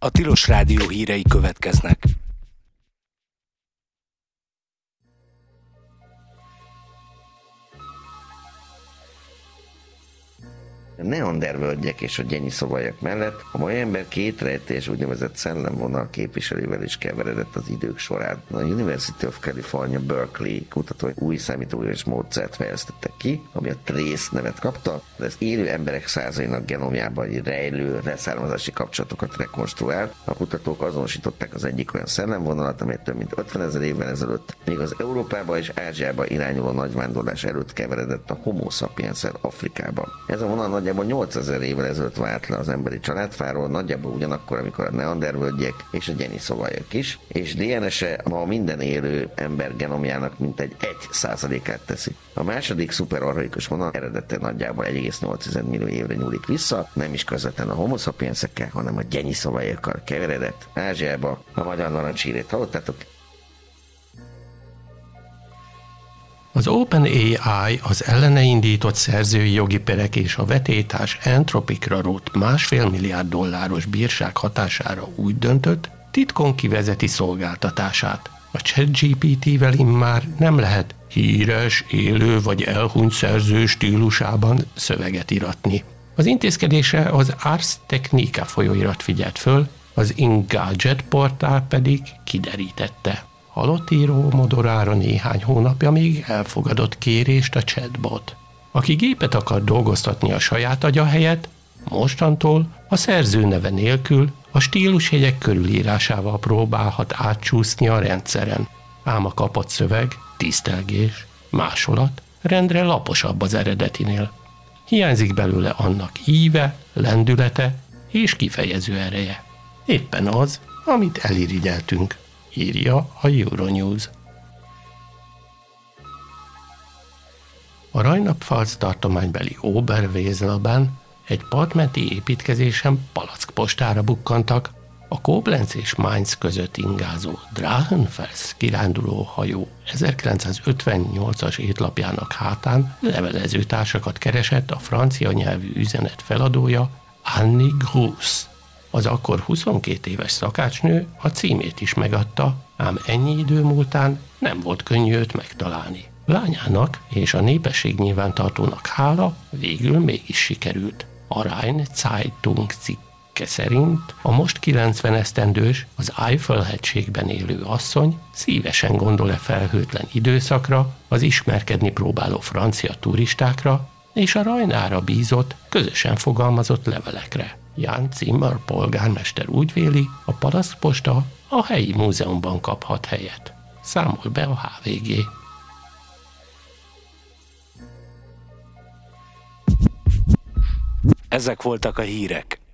A Tilos Rádió hírei következnek. A neandervölgyek és a gyenyiszobajak mellett a mai ember két rejtélyes úgynevezett szellemvonal képviselővel is keveredett az idők során. A University of California Berkeley kutatói új számítógépes módszert fejlesztettek ki, ami a Trace nevet kapta, de ez élő emberek százainak genomjában rejlő leszármazási kapcsolatokat rekonstruál. A kutatók azonosították az egyik olyan szellemvonalat, amely több mint 50 000 évvel ezelőtt még az Európába és Ázsiába irányuló nagyvándorlás előtt keveredett a Homo sapiens-el Afrikába. Ez a vonal nagyjából 8000 évvel ezelőtt vált le az emberi családfáról, nagyjából ugyanakkor, amikor a neandervölgyek és a gyenyiszobajak is, és DNS-e ma minden élő ember genomjának mintegy 1%-át teszi. A második szuperarhaikus vonal eredete nagyjából 1,8 millió évre nyúlik vissza, nem is közvetlen a Homo sapiensekkel, hanem a gyenyiszobajakkal keveredett Ázsiába. A magyar narancsírét hallottátok? Az OpenAI az ellene indított szerzői jogi perek és a vetétás Anthropicra rótt $1,5 milliárd bírság hatására úgy döntött, titkon kivezeti szolgáltatását. A ChatGPT-vel immár nem lehet híres, élő vagy elhunyt szerző stílusában szöveget iratni. Az intézkedésre az Ars Technica folyóirat figyelt föl, az Engadget portál pedig kiderítette. Halott író modorára néhány hónapja még elfogadott kérést a chatbot. Aki gépet akar dolgoztatni a saját agya helyett, mostantól a szerző neve nélkül a stílusjegyek körülírásával próbálhat átcsúszni a rendszeren. Ám a kapott szöveg, tisztelgés, másolat rendre laposabb az eredetinél. Hiányzik belőle annak íve, lendülete és kifejező ereje. Éppen az, amit elirigyeltünk, írja a Euronews. A Rheinland-Pfalz tartománybeli Oberweselben egy partmenti építkezésen palackpostára bukkantak. A Koblenz és Mainz között ingázó Drachenfels kiránduló hajó 1958-as étlapjának hátán levelezőtársakat keresett a francia nyelvű üzenet feladója Annie Gruss. Az akkor 22 éves szakácsnő a címét is megadta, ám ennyi idő múltán nem volt könnyű őt megtalálni. Lányának és a népességnyilvántartónak hála végül mégis sikerült. A Rhein Zeitung cikke szerint a most 90 esztendős, az Eifel-hegységben élő asszony szívesen gondol-e felhőtlen időszakra, az ismerkedni próbáló francia turistákra és a Rajnára bízott, közösen fogalmazott levelekre. Jan Zimmer polgármester úgy véli, a palackposta a helyi múzeumban kaphat helyet. Számol be a HVG. Ezek voltak a hírek.